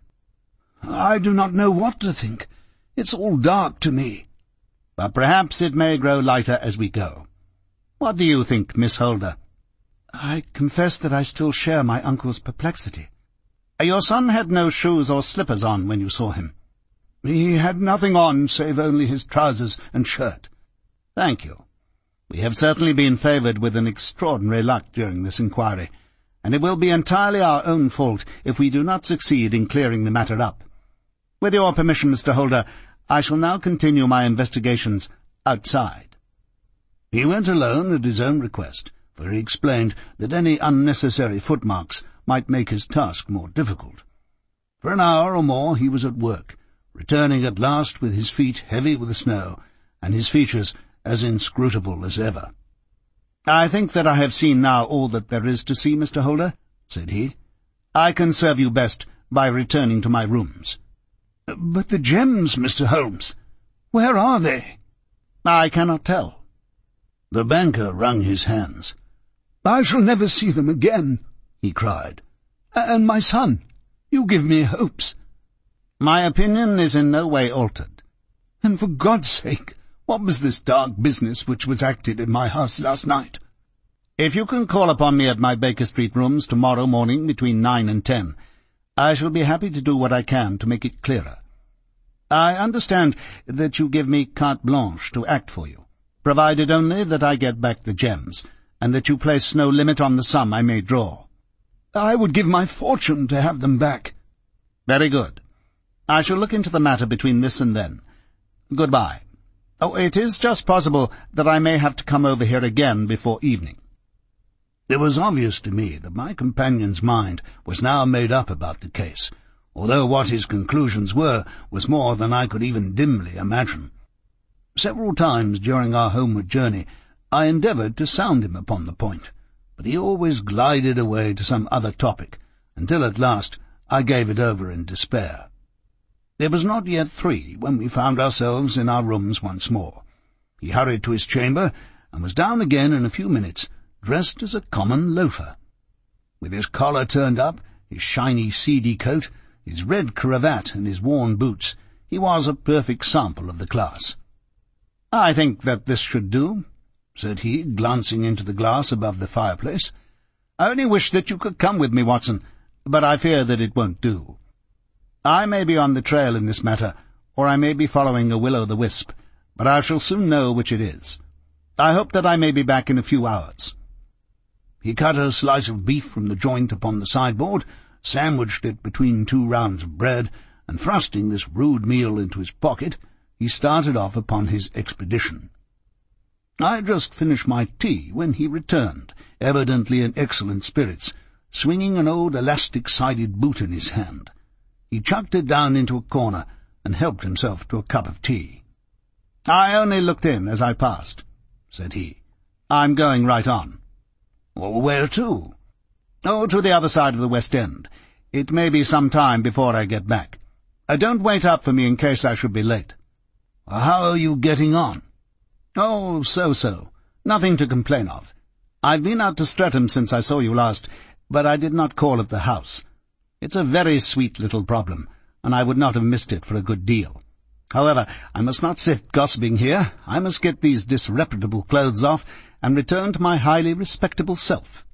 "I do not know what to think. It's all dark to me." "But perhaps it may grow lighter as we go. What do you think, Miss Holder?" "I confess that I still share my uncle's perplexity." "Your son had no shoes or slippers on when you saw him?" "He had nothing on save only his trousers and shirt." "Thank you. We have certainly been favoured with an extraordinary luck during this inquiry, and it will be entirely our own fault if we do not succeed in clearing the matter up. With your permission, Mr. Holder, I shall now continue my investigations outside." He went alone at his own request, for he explained that any unnecessary footmarks might make his task more difficult. For an hour or more he was at work, returning at last with his feet heavy with the snow, and his features as inscrutable as ever. "I think that I have seen now all that there is to see, Mr. Holder," said he. "I can serve you best by returning to my rooms." "But the gems, Mr. Holmes, where are they?" "I cannot tell." The banker wrung his hands. "I shall never see them again," he cried. "And my son, you give me hopes." "My opinion is in no way altered." "Then for God's sake, what was this dark business which was acted in my house last night?" "If you can call upon me at my Baker Street rooms tomorrow morning between 9 and 10, I shall be happy to do what I can to make it clearer. I understand that you give me carte blanche to act for you, provided only that I get back the gems, and that you place no limit on the sum I may draw." "I would give my fortune to have them back." "Very good. I shall look into the matter between this and then. Goodbye. Oh, it is just possible that I may have to come over here again before evening." It was obvious to me that my companion's mind was now made up about the case, although what his conclusions were was more than I could even dimly imagine. Several times during our homeward journey I endeavoured to sound him upon the point, but he always glided away to some other topic, until at last I gave it over in despair. It was not yet 3 when we found ourselves in our rooms once more. He hurried to his chamber, and was down again in a few minutes, dressed as a common loafer. With his collar turned up, his shiny seedy coat, his red cravat, and his worn boots, he was a perfect sample of the class. "I think that this should do," said he, glancing into the glass above the fireplace. "I only wish that you could come with me, Watson, but I fear that it won't do. I may be on the trail in this matter, or I may be following a will-o'-the-wisp, but I shall soon know which it is. I hope that I may be back in a few hours." He cut a slice of beef from the joint upon the sideboard, sandwiched it between 2 rounds of bread, and thrusting this rude meal into his pocket, he started off upon his expedition. I had just finished my tea when he returned, evidently in excellent spirits, swinging an old elastic-sided boot in his hand. He chucked it down into a corner and helped himself to a cup of tea. "I only looked in as I passed," said he. "I'm going right on." "Where to?" "Oh, to the other side of the West End. It may be some time before I get back. Don't wait up for me in case I should be late." "How are you getting on?" "Oh, so-so. Nothing to complain of. I've been out to Streatham since I saw you last, but I did not call at the house. It's a very sweet little problem, and I would not have missed it for a good deal. However, I must not sit gossiping here. I must get these disreputable clothes off and return to my highly respectable self."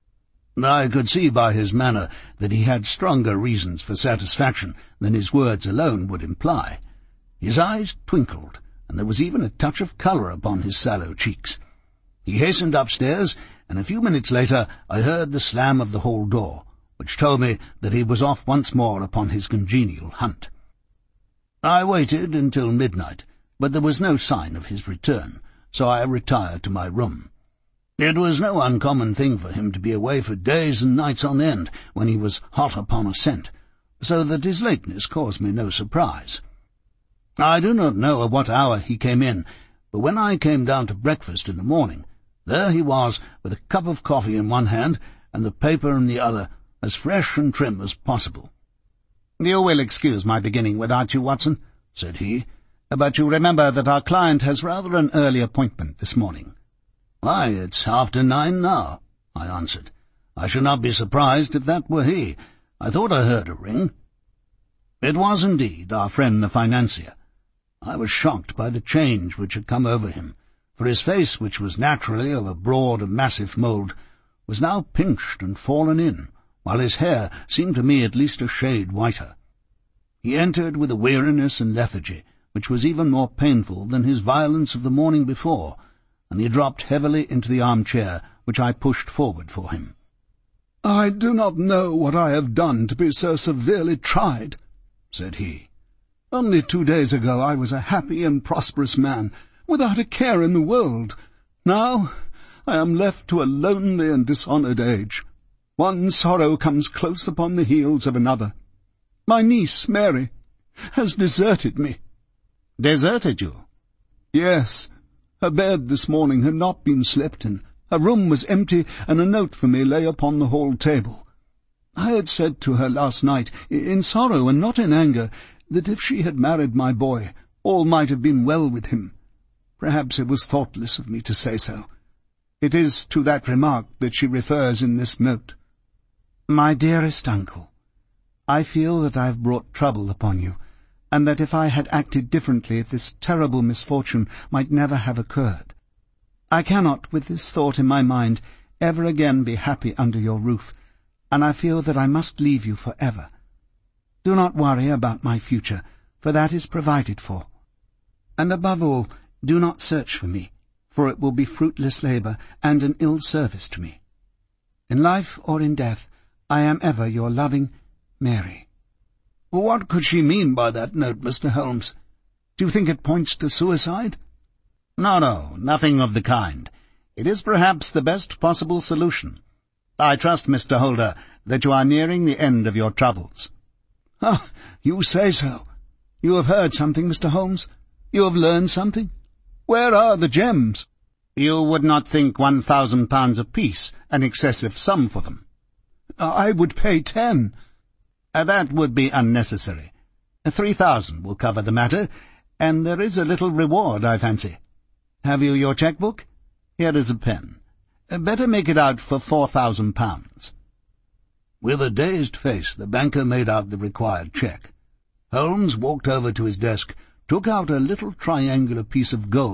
I could see by his manner that he had stronger reasons for satisfaction than his words alone would imply. His eyes twinkled, and there was even a touch of colour upon his sallow cheeks. He hastened upstairs, and a few minutes later I heard the slam of the hall door, which told me that he was off once more upon his congenial hunt. I waited until midnight, but there was no sign of his return, so I retired to my room. It was no uncommon thing for him to be away for days and nights on end when he was hot upon a scent, so that his lateness caused me no surprise. I do not know at what hour he came in, but when I came down to breakfast in the morning, there he was with a cup of coffee in one hand and the paper in the other, as fresh and trim as possible. "You will excuse my beginning without you, Watson," said he, "but you remember that our client has rather an early appointment this morning." "Why, it's after 9 now," I answered. "I should not be surprised if that were he. I thought I heard a ring." It was indeed our friend the financier. I was shocked by the change which had come over him, for his face, which was naturally of a broad and massive mould, was now pinched and fallen in, while his hair seemed to me at least a shade whiter. He entered with a weariness and lethargy which was even more painful than his violence of the morning before, and he dropped heavily into the armchair which I pushed forward for him. "I do not know what I have done to be so severely tried," said he. "Only 2 days ago I was a happy and prosperous man, without a care in the world. Now I am left to a lonely and dishonoured age. One sorrow comes close upon the heels of another. My niece, Mary, has deserted me." "Deserted you?" "Yes. Her bed this morning had not been slept in. Her room was empty, and a note for me lay upon the hall table. I had said to her last night, in sorrow and not in anger, that if she had married my boy, all might have been well with him. Perhaps it was thoughtless of me to say so. It is to that remark that she refers in this note. My dearest uncle, I feel that I have brought trouble upon you, and that if I had acted differently this terrible misfortune might never have occurred. I cannot, with this thought in my mind, ever again be happy under your roof, and I feel that I must leave you for ever. Do not worry about my future, for that is provided for. And above all, do not search for me, for it will be fruitless labour and an ill service to me. In life or in death, I am ever your loving Mary." "What could she mean by that note, Mr. Holmes? Do you think it points to suicide?" No, nothing of the kind. It is perhaps the best possible solution. I trust, Mr. Holder, that you are nearing the end of your troubles." "Ah, you say so. You have heard something, Mr. Holmes? You have learned something? Where are the gems?" "You would not think £1,000 apiece an excessive sum for them?" "I would pay 10. That would be unnecessary. 3,000 will cover the matter, and there is a little reward, I fancy." Have you your cheque-book? Here is a pen. Better make it out for £4,000. With a dazed face, the banker made out the required cheque. Holmes walked over to his desk, took out a little triangular piece of gold